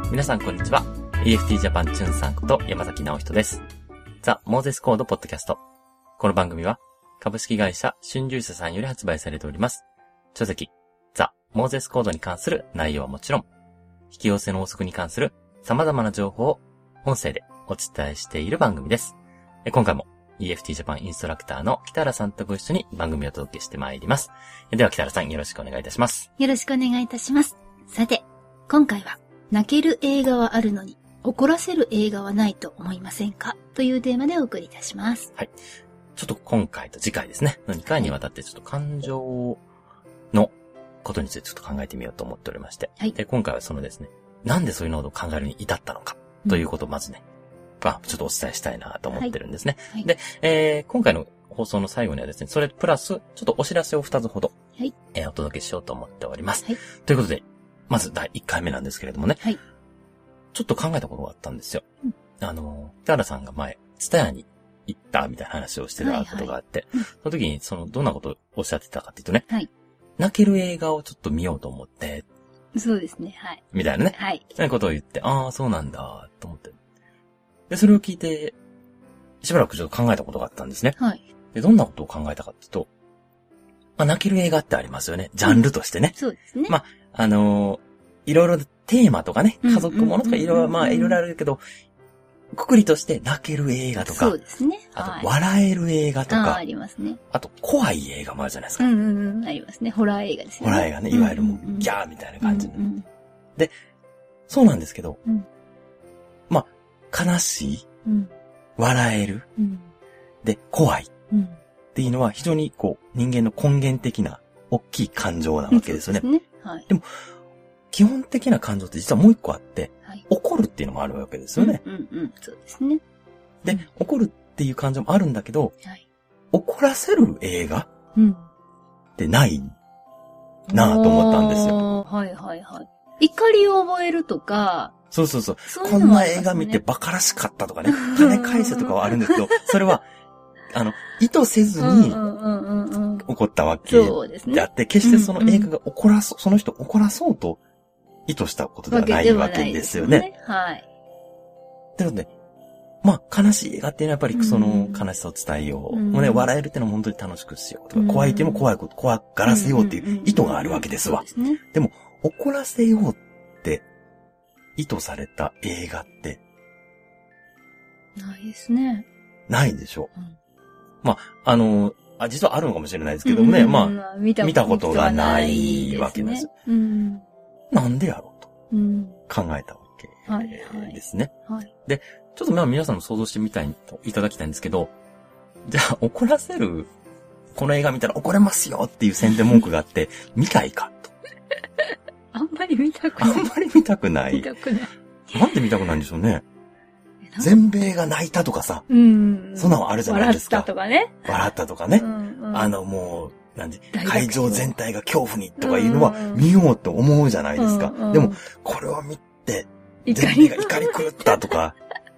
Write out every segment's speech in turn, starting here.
皆さんこんにちは。EFT ジャパンチュンさんこと山崎直人です。ザ・モーゼスコードポッドキャスト。この番組は株式会社春秋社さんより発売されております。書籍ザ・モーゼスコードに関する内容はもちろん、引き寄せの法則に関する様々な情報を音声でお伝えしている番組です。今回も EFT ジャパンインストラクターの北原さんとご一緒に番組をお届けしてまいります。では北原さんよろしくお願いいたします。 よろしくお願いいたします。さて、今回は泣ける映画はあるのに怒らせる映画はないと思いませんかというテーマでお送りいたします。 はい。ちょっと今回と次回ですね、の2回にわたってちょっと感情のことについてちょっと考えてみようと思っておりまして。はい。で、今回はそのですね、なんでそういうのを考えるに至ったのかということをまずね、ちょっとお伝えしたいなと思ってるんですね。はい。で、今回の放送の最後にはですね、それプラス、ちょっとお知らせを2つほど、はい。お届けしようと思っております。はい。ということで、まず第1回目なんですけれどもね。はい。ちょっと考えたことがあったんですよ。うん、北原さんが前、ツタヤに行ったみたいな話をしてたことがあって、はいはい、その時にどんなことをおっしゃってたかっていうとね、はい。泣ける映画をちょっと見ようと思って、 そうですね、はい。 みたいなね。はい。そういうことを言って、ああ、そうなんだ、と思って。で、それを聞いて、しばらくちょっと考えたことがあったんですね。はい。で、どんなことを考えたかっていうと、泣ける映画ってありますよね。ジャンルとしてね。 そうですね。 いろいろテーマとかね、家族ものとかいろいろ、いろいろあるけど、くくりとして泣ける映画とか、 そうですね。 あと、笑える映画とか、 ありますね。 あと、怖い映画もあるじゃないですか。 ありますね。ホラー映画ですよね。 ホラー映画ね、いわゆるもう、ギャーみたいな感じの。で、そうなんですけど、悲しい、笑える、で、怖いっていうのは非常に人間の根源的な大きい感情なわけですよね。そうですね。はい。でも、基本的な感情って実はもう一個あって、はい、怒るっていうのもあるわけですよね。 そうですね。 で、怒るっていう感情もあるんだけど、はい、怒らせる映画ってないなぁと思ったんですよ。 はいはいはい。怒りを覚えるとか、 そう。こんな映画見てバカらしかったとかね、金返せとかはあるんですけど、それは、意図せずに、起こったわけであって、決してその映画がその人を怒らそうと意図したことではないわけですよね。はい。なので、悲しい映画っていうのはやっぱりその悲しさを伝えよう。もうね、笑えるっていうのは本当に楽しくしようとか、怖いっていうのも怖がらせようっていう意図があるわけですわ。でも、怒らせようって意図された映画って、 ないですね。 ないでしょ。実はあるのかもしれないですけどもね、見たことがないわけなんですよ。なんでやろうと考えたわけですね。で、ちょっと皆さんも想像してみいただきたいんですけど、じゃあ怒らせる、この映画見たら怒れますよっていう宣伝文句があって、見たいかと。 あんまり見たくない。 あんまり見たくない。なんで見たくないんでしょうね。全米が泣いたとかさ、そんなのあるじゃないですか。 笑ったとかね。 笑ったとかね。もう、会場全体が恐怖にとかいうのは見ようと思うじゃないですか。でも、これを見て、全米が怒り狂ったとか、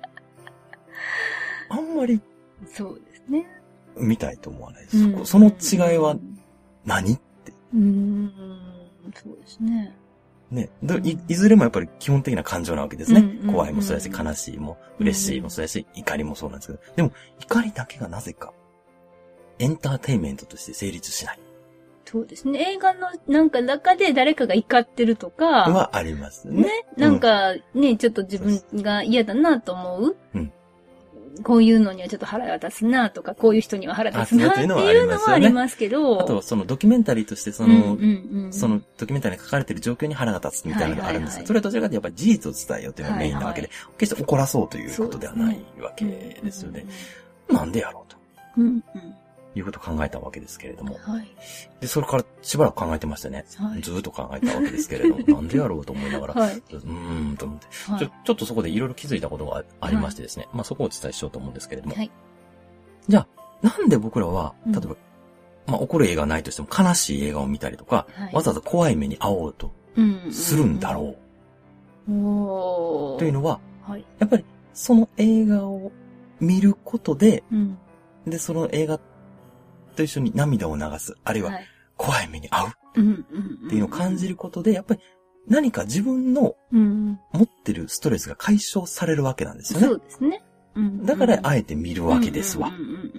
あんまり、 そうですね。 見たいと思わないです。その違いは何って。 そうですね。 ね。いずれもやっぱり基本的な感情なわけですね。怖いもそうやし、悲しいも、嬉しいもそうやし、怒りもそうなんですけど。でも、怒りだけがなぜか、エンターテインメントとして成立しない。 そうですね。映画の中で誰かが怒ってるとか。 はありますね。 ちょっと自分が嫌だなと思う。こういうのにはちょっと腹が立つなとか、こういう人には腹立つなっていうのはありますけど。 あとはそのドキュメンタリーとしてそのドキュメンタリーに書かれている状況に腹が立つみたいなのがあるんですけど、それはどちらかというとやっぱり事実を伝えようというのがメインなわけで、決して怒らそうということではないわけですよね。なんでやろうと。いうことを考えたわけですけれども。で、それからしばらく考えてましたね。ずーっと考えたわけですけれども、なんでやろうと思いながら、と思って、ちょっとそこでいろいろ気づいたことがありましてですね。そこをお伝えしようと思うんですけれども。じゃあ、なんで僕らは、例えば、怒る映画ないとしても悲しい映画を見たりとか、わざわざ怖い目に遭おうとするんだろう。というのは、やっぱりその映画を見ることで、で、その映画と一緒に涙を流す、あるいは怖い目に遭うっていうのを感じることで、やっぱり何か自分の持ってるストレスが解消されるわけなんですよね。 そうですね。 だからあえて見るわけですわ。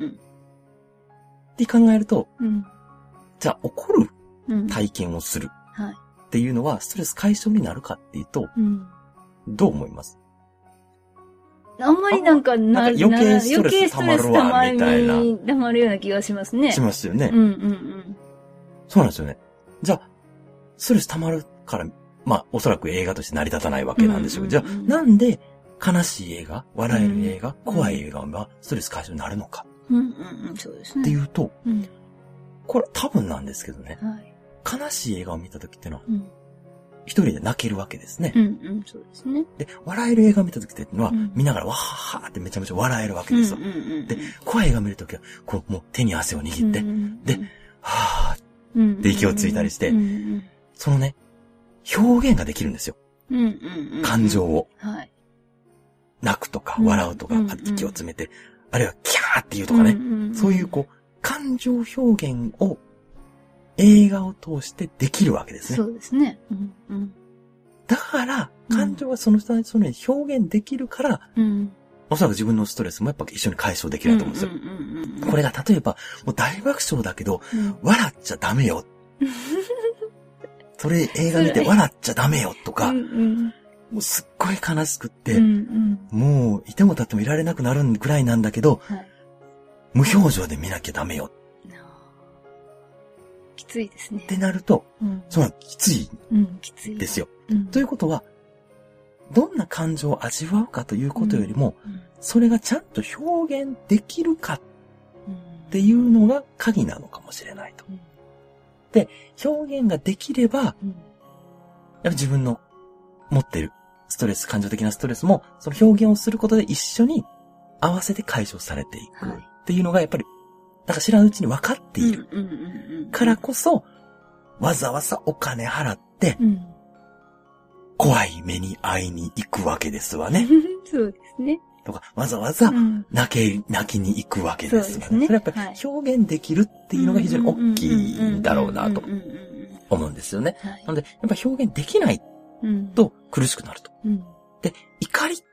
って考えると、じゃあ怒る体験をするっていうのはストレス解消になるかっていうと、どう思います？ あんまりなんか余計ストレス溜まるわ、みたいな。 溜まるような気がしますね。 しますよね。そうなんですよね。じゃあ、ストレス溜まるから、まあ、おそらく映画として成り立たないわけなんでしょうけど、じゃあ、なんで悲しい映画、笑える映画、怖い映画はストレス解消になるのか。 そうですね。 っていうと、これ多分なんですけどね、悲しい映画を見た時ってのは、一人で泣けるわけですね。 そうですね。 で、笑える映画を見た時っていうのは、見ながらわははってめちゃめちゃ笑えるわけですよ。で、怖い映画を見る時は、こう、もう手に汗を握って、で、はぁって息をついたりして、そのね、表現ができるんですよ。感情を。泣くとか、笑うとか、息を詰めて、あるいはキャーって言うとかね、そういうこう、感情表現を映画を通してできるわけですね。 そうですね。 だから、感情はその人に表現できるから、おそらく自分のストレスもやっぱ一緒に解消できると思うんですよ。これが例えば、もう大爆笑だけど、笑っちゃダメよ。それ映画見て笑っちゃダメよとか、もうすっごい悲しくって、もういても立ってもいられなくなるぐらいなんだけど、無表情で見なきゃダメよ。 きついですね。 ってなると、そのきついですよ。ということは、どんな感情を味わうかということよりも、それがちゃんと表現できるかっていうのが鍵なのかもしれないと。で、表現ができれば、やっぱ自分の持っているストレス、感情的なストレスも、その表現をすることで一緒に合わせて解消されていくっていうのがやっぱり、だから知らぬうちに分かっているからこそ、わざわざお金払って、怖い目に会いに行くわけですわね。 そうですね。 とか、わざわざ泣きに行くわけですわね。それやっぱり表現できるっていうのが非常に大きいんだろうなと思うんですよね。なので、やっぱ表現できないと苦しくなると。で、怒りって、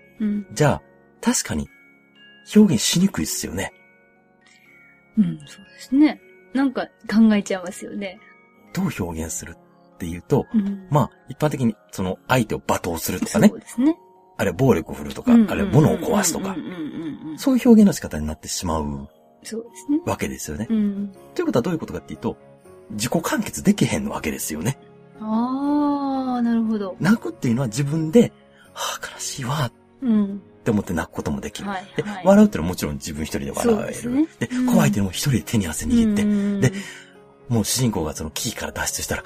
じゃあ、確かに表現しにくいですよね。 そうですね。なんか考えちゃいますよね。 どう表現するっていうと、まあ、一般的にその相手を罵倒するとかね。 そうですね。 あれ暴力を振るとか、あれ物を壊すとか、そういう表現の仕方になってしまうわけですよね。ということはどういうことかっていうと、自己完結できへんのわけですよね。 なるほど。 泣くっていうのは自分で、悲しいわ、って思って泣くこともできる。で、笑うっていうのはもちろん自分一人で笑える。で、怖いっていうのも一人で手に汗握って、で、もう主人公がその危機から脱出したら、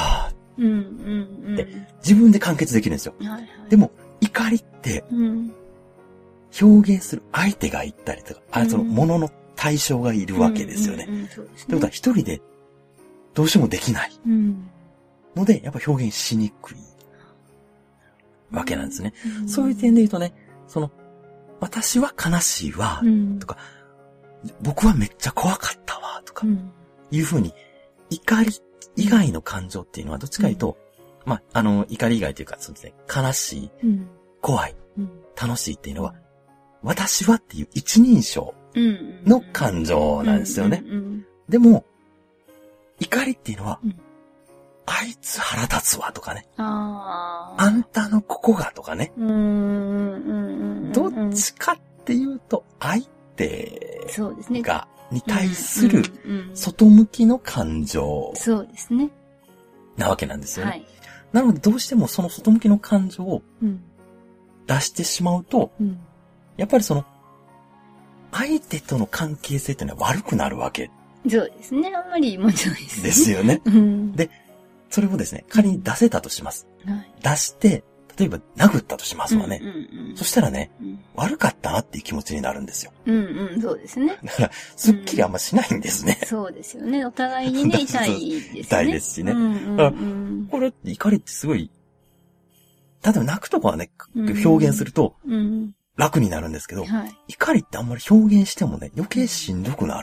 って自分で完結できるんですよ。でも、怒りって、表現する相手がいたりとか、その物の対象がいるわけですよね。ってことは一人でどうしてもできないので、やっぱ表現しにくいわけなんですね。そういう点で言うとね、私は悲しいわ、とか、僕はめっちゃ怖かったわ、とか、いうふうに、怒り以外の感情っていうのはどっちかというと、まあ、怒り以外というか、そうですね、悲しい、怖い、楽しいっていうのは、私はっていう一人称の感情なんですよね。でも、怒りっていうのは、あいつ腹立つわとかね。あんたのここがとかね。どっちかっていうと、相手が、に対する外向きの感情。 そうですね。 なわけなんですよね。なのでどうしてもその外向きの感情を出してしまうと、やっぱり相手との関係性っていうのは悪くなるわけ。 そうですね。あんまりいいもんじゃないですね。 ですよね。で、それをですね、仮に出せたとします。出して、例えば殴ったとしますわね。そしたらね、悪かったなっていう気持ちになるんですよ。 そうですね。 だから、すっきりあんましないんですね。 そうですよね。お互いにね、痛いですね。 痛いですしね。だから、これ、怒りってすごい、例えば泣くとかはね、表現すると、楽になるんですけど、怒りってあんまり表現してもね、余計しんどくなる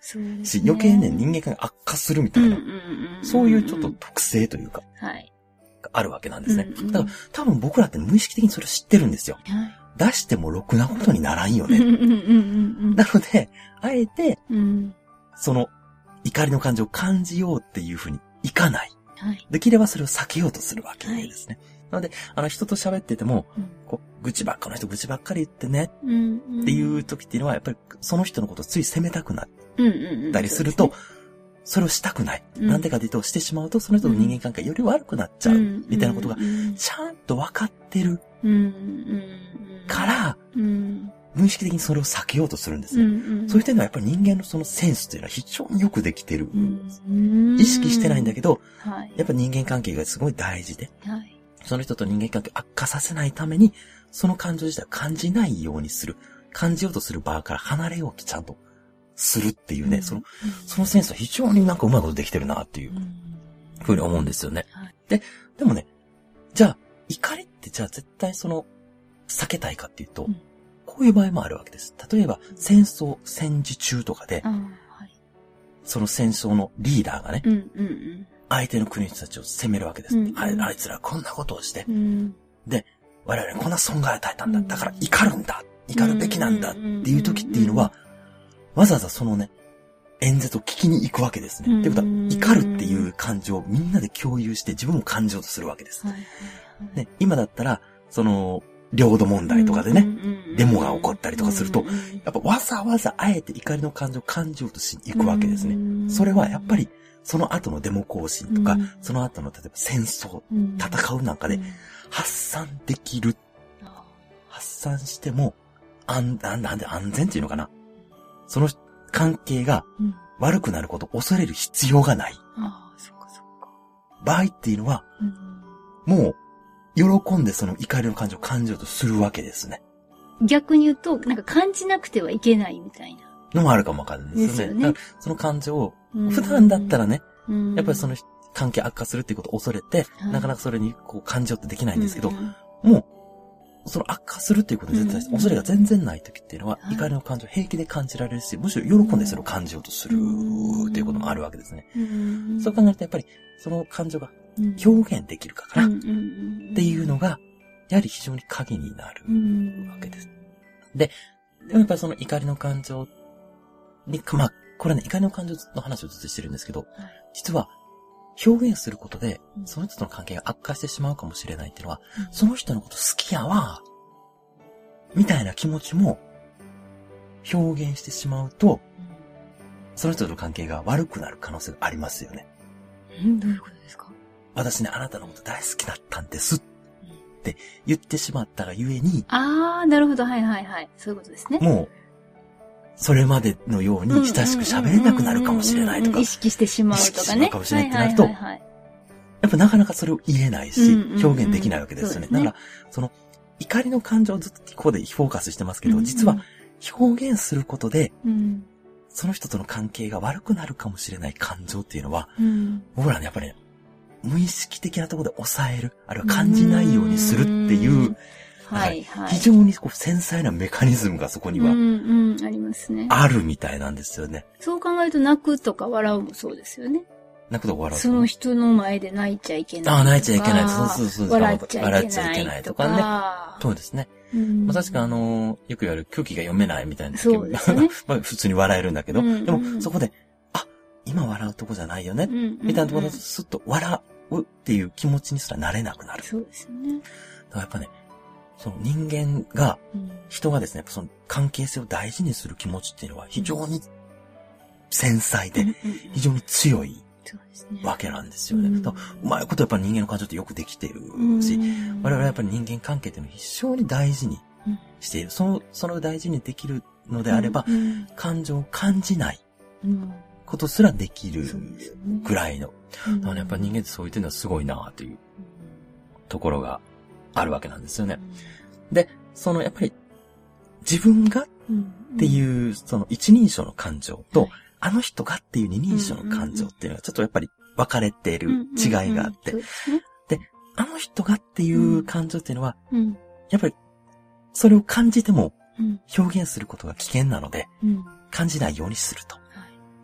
し、余計ね、人間関係悪化するみたいな、そういうちょっと特性というか、 はい。 があるわけなんですね。だから多分僕らって無意識的にそれを知ってるんですよ。はい、出してもろくなことにならんよね。なので、あえて、その怒りの感情を感じようっていうふうにいかない。はい、できればそれを避けようとするわけですね。はい、なので、人と喋ってても、こう、愚痴ばっかり言ってね、っていう時っていうのは、やっぱりその人のことをつい責めたくなったりすると、それをしたくない。なんでかというと、してしまうと、その人の人間関係より悪くなっちゃう。みたいなことが、ちゃんと分かってる。から、無意識的にそれを避けようとするんですね。そういう点ではやっぱり人間のそのセンスというのは非常によくできてる。意識してないんだけど、やっぱり人間関係がすごい大事で、その人と人間関係を悪化させないために、その感情自体を感じないようにする。感じようとする場から離れようとちゃんとするっていうね、そのセンスは非常になんかうまいことできてるなっていうふうに思うんですよね。でもね、じゃあ、怒りってじゃあ絶対避けたいかっていうと、こういう場合もあるわけです。例えば、戦時中とかで、その戦争のリーダーがね、相手の国の人たちを責めるわけです。あいつらこんなことをして、で、我々にこんな損害を与えたんだ。だから怒るんだ。怒るべきなんだっていう時っていうのは、わざわざそのね、演説を聞きに行くわけですね。ってことは、怒るっていう感情をみんなで共有して自分も感じようとするわけです。で、今だったら、領土問題とかでね、デモが起こったりとかすると、やっぱわざわざあえて怒りの感情を感じようとしに行くわけですね。それはやっぱり、その後のデモ行進とか、その後の例えば戦争、戦うなんかで発散できる。発散しても、なんで安全っていうのかな。その関係が悪くなることを恐れる必要がない。場合っていうのは、もう、喜んでその怒りの感情を感じようとするわけですね。 逆に言うと、なんか感じなくてはいけないみたいな。 のもあるかもわかんないですよね。だからその感情を、普段だったらね、やっぱりその関係悪化するっていうことを恐れて、なかなかそれにこう感じようってできないんですけど、もう、その悪化するっていうことに絶対恐れが全然ない時っていうのは、怒りの感情を平気で感じられるし、むしろ喜んでそれを感じようとするっていうこともあるわけですね。そう考えるとやっぱり、その感情が表現できるかなっていうのが、やはり非常に鍵になるわけです。でもやっぱりその怒りの感情に、これね、怒りの感情の話をずっとしてるんですけど、実は表現することで、その人との関係が悪化してしまうかもしれないっていうのは、その人のこと好きやわ、みたいな気持ちも表現してしまうと、その人との関係が悪くなる可能性がありますよね。 どういうことですか？ 私ね、あなたのこと大好きだったんですって言ってしまったがゆえに。 なるほど。はいはいはい。そういうことですね。 もう、それまでのように親しく喋れなくなるかもしれないとか。 意識してしまうとかね。意識してしまうかもしれないってなると、やっぱなかなかそれを言えないし、表現できないわけですよね。だから、怒りの感情をずっとここでフォーカスしてますけど、実は表現することで、その人との関係が悪くなるかもしれない感情っていうのは、僕らね、やっぱりね、無意識的なところで抑える、あるいは感じないようにするっていう、非常に繊細なメカニズムがそこには、 ありますね。 あるみたいなんですよね。 そう考えると泣くとか笑うもそうですよね。 泣くとか笑う。 その人の前で泣いちゃいけない。 泣いちゃいけない。そう。 笑っちゃいけないとかね。 そうですね。確かよく言われる空気が読めないみたいな。 そうですね。 普通に笑えるんだけど、でもそこで、今笑うとこじゃないよね。みたいなところだとスッと笑うっていう気持ちにすらなれなくなる。 そうですね。 だからやっぱね、その人間が、人がですね、その関係性を大事にする気持ちっていうのは非常に繊細で、非常に強いわけなんですよね。うまいことやっぱり人間の感情ってよくできているし、我々はやっぱり人間関係っていうのを非常に大事にしている。その大事にできるのであれば、感情を感じないことすらできるぐらいの。だからやっぱり人間ってそういう点ではすごいなというところがあるわけなんですよね。で、やっぱり自分がっていう、一人称の感情と、あの人がっていう二人称の感情っていうのはちょっとやっぱり分かれている違いがあって、で、あの人がっていう感情っていうのは、やっぱりそれを感じても表現することが危険なので、感じないようにすると。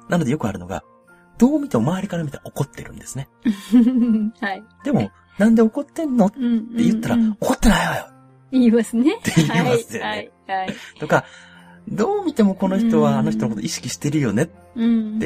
なのでよくあるのが、どう見ても周りから見たら怒ってるんですね。 はい。 でも、なんで怒ってんのって言ったら、怒ってないわよ言いますね。 って言いますよね。 はい。はい。 とか、どう見てもこの人はあの人のこと意識してるよねって、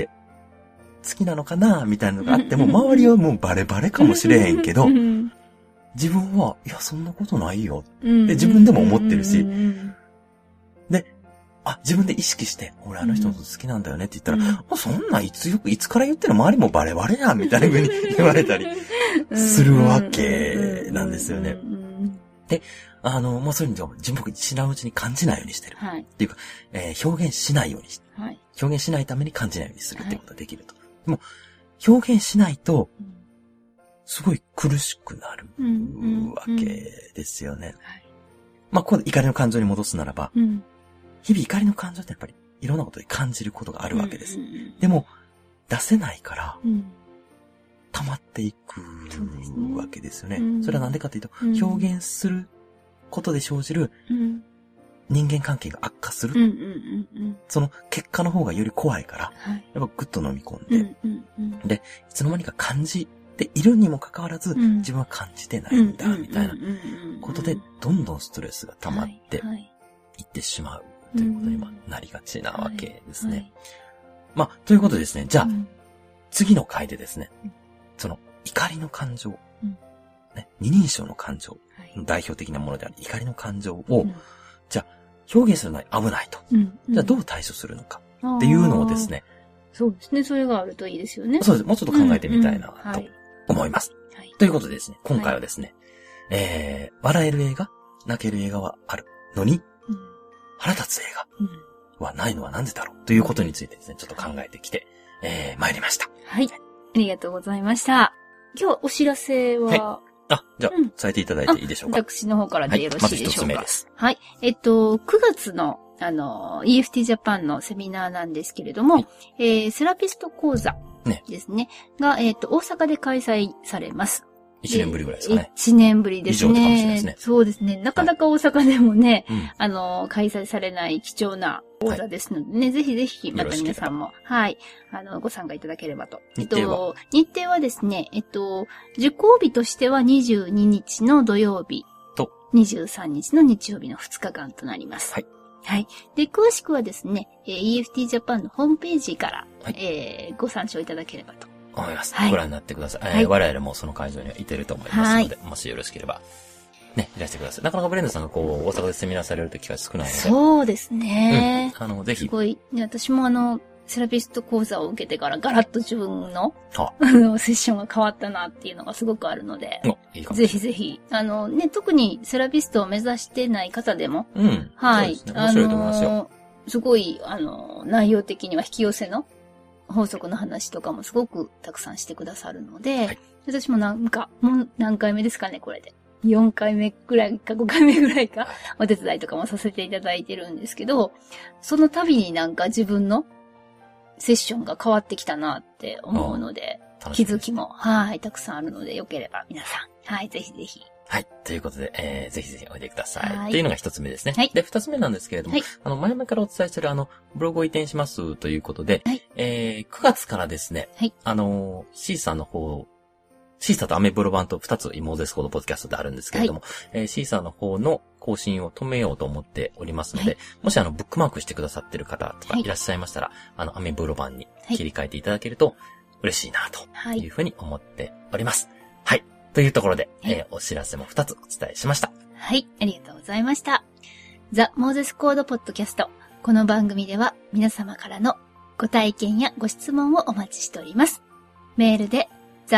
好きなのかなみたいなのがあっても、周りはもうバレバレかもしれへんけど、自分は、いや、そんなことないよって自分でも思ってるし、で、自分で意識して、俺あの人のこと好きなんだよねって言ったら、そんないつから言ってるの周りもバレバレやんみたいな風に言われたりするわけなんですよね。で、もうそういうのを自分知らんうちに感じないようにしてる。はい、っていうか、表現しないようにして、はい、表現しないために感じないようにするってことができると。はい、でも、表現しないと、すごい苦しくなるわけですよね。まあ、ここで怒りの感情に戻すならば、日々怒りの感情ってやっぱりいろんなことで感じることがあるわけです。でも、出せないから、溜まっていくわけですよね。それはなんでかというと、表現することで生じる人間関係が悪化する。その結果の方がより怖いから、やっぱグッと飲み込んで、で、いつの間にか感じているにもかかわらず、自分は感じてないんだ、みたいなことで、どんどんストレスが溜まっていってしまうということになりがちなわけですね。まあ、ということでですね、じゃあ、次の回でですね、その怒りの感情、ね、二人称の感情、代表的なものである怒りの感情を、じゃあ表現するのは危ないと。じゃあどう対処するのかっていうのをですね。 そうですね。それがあるといいですよね。 そうです。もうちょっと考えてみたいなと思います。ということでですね、今回はですね、笑える映画、泣ける映画はあるのに、腹立つ映画はないのはなんでだろうということについてですね、ちょっと考えてきて、参りました。 はい。ありがとうございました。今日はお知らせは、 じゃあ、伝えていただいていいでしょうか。 私の方からでよろしいでしょうか。 まず一つ目です。 はい。9月の、EFT ジャパンのセミナーなんですけれども、セラピスト講座ですね。が、大阪で開催されます。 1年ぶりぐらいですかね。 1年ぶりですね。 以上かもしれないですね。 そうですね。なかなか大阪でもね、開催されない貴重な講座ですのでね、ぜひぜひ、また皆さんも、はい、ご参加いただければと。日程はですね、受講日としては22日の土曜日と23日の日曜日の2日間となります。はい。はい。で、詳しくはですね、EFT ジャパンのホームページから、ご参照いただければと。 思います。ご覧になってください。我々もその会場にはいてると思いますので、もしよろしければ、ね、いらしてください。なかなかブレンダさんが大阪でセミナーされると機会少ないので。 そうですね。 ぜひ。 すごい、私もセラピスト講座を受けてからガラッと自分の、セッションが変わったなっていうのがすごくあるので、ぜひぜひ、特にセラピストを目指してない方でも、はい。 面白いと思いますよ。 すごい、内容的には引き寄せの法則の話とかもすごくたくさんしてくださるので、私ももう何回目ですかね、これで。4回目ぐらいか5回目ぐらいか、お手伝いとかもさせていただいてるんですけど、その度に自分のセッションが変わってきたなって思うので、気づきも、たくさんあるので、よければ皆さん、ぜひぜひ。 はい。ということで、ぜひぜひおいでください。っていうのが一つ目ですね。で、二つ目なんですけれども、前々からお伝えしているブログを移転しますということで、9月からですね、シーサーの方、シーサーとアメブロ版と2つモーゼスコードポッドキャストであるんですけれども、シーサーの方の更新を止めようと思っておりますので、もしブックマークしてくださっている方とかいらっしゃいましたら、アメブロ版に切り替えていただけると嬉しいなというふうに思っております。はい。というところで、お知らせも2つお伝えしました。 はい。ありがとうございました。ザ・モーゼスコードポッドキャスト。この番組では皆様からのご体験やご質問をお待ちしております。メールで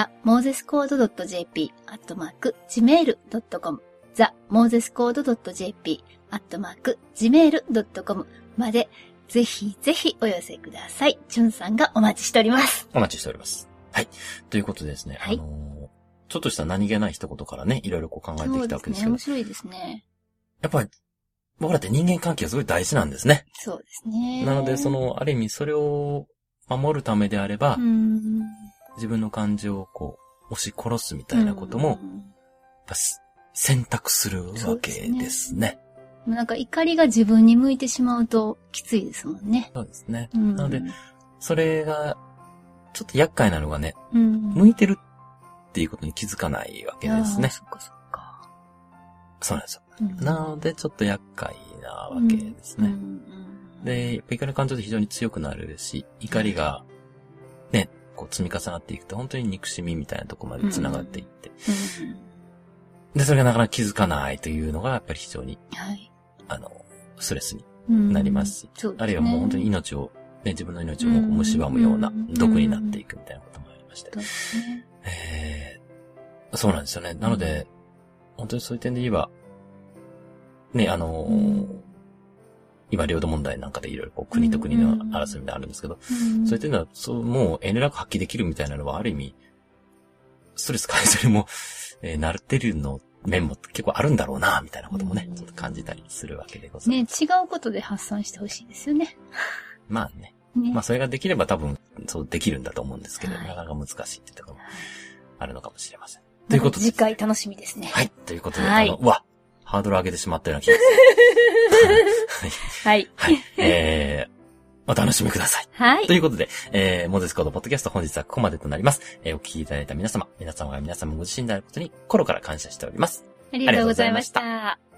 themosescode.jp@gmail.com themosescode.jp@gmail.com までぜひぜひお寄せください。チュンさんがお待ちしております。 お待ちしております。はい。ということでですね、ちょっとした何気ない一言からね、いろいろ考えてきたわけですけど。 面白いですね。 やっぱり、僕らって人間関係がすごい大事なんですね。 そうですね。 なので、ある意味それを守るためであれば、自分の感情を押し殺すみたいなことも、やっぱ選択するわけですね。 怒りが自分に向いてしまうときついですもんね。 そうですね。なので、 それが、ちょっと厄介なのがね、向いてるっていうことに気づかないわけですね。 そっかそっか。 そうなんですよ。なので、ちょっと厄介なわけですね。で、やっぱ怒りの感情って非常に強くなるし、怒りが、ね、こう積み重なっていくと、本当に憎しみみたいなところまで繋がっていって。で、それがなかなか気づかないというのが、やっぱり非常に、ストレスになりますし、あるいはもう本当に命を、ね、自分の命を蝕むような毒になっていくみたいなこともありまして。そうなんですよね。なので、本当にそういう点で言えば、ね、今領土問題なんかでいろいろ国と国の争いみたいなあるんですけど、そういう点では、もう遠慮なく発揮できるみたいなのはある意味、ストレス解消にも、なってるの面も結構あるんだろうな、みたいなこともね、ちょっと感じたりするわけでございます。 ね、違うことで発散してほしいですよね。 まあね。まあそれができれば多分、そうできるんだと思うんですけど、なかなか難しいっていうところもあるのかもしれません。ということで。 次回楽しみですね。 はい。ということで、ハードル上げてしまったような気がする。 はい。 はい。お楽しみください。 はい。 ということで、モゼスコードポッドキャスト本日はここまでとなります。お聞きいただいた皆様が皆様ご自身であることに心から感謝しております。 ありがとうございました。